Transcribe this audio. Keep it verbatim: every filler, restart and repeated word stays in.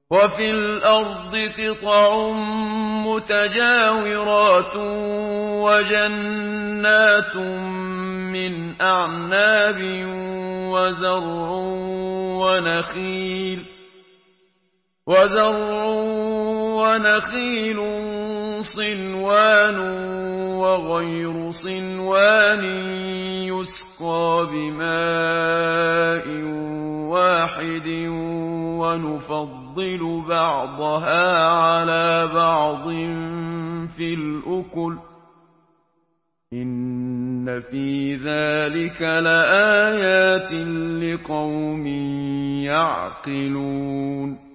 وَفِي الْأَرْضِ قِطَعٌ مُّتَجَاوِرَاتٌ وَجَنَّاتٌ مِّنْ أَعْنَابٍ وَزَرْعٌ وَنَخِيلٌ وَزَرْعٌ وَنَخِيلٌ صِنْوَانٌ وَغَيْرُ صِنْوَانٍ يُسْقَىٰ بِمَاءٍ وَاحِدٍ وَنُفَضِّلُ بَعْضَهَا عَلَىٰ بَعْضٍ فِي الْأُكُلِ ۚ إِنَّ فِي ذَٰلِكَ لَآيَاتٍ لِّقَوْمٍ يَعْقِلُونَ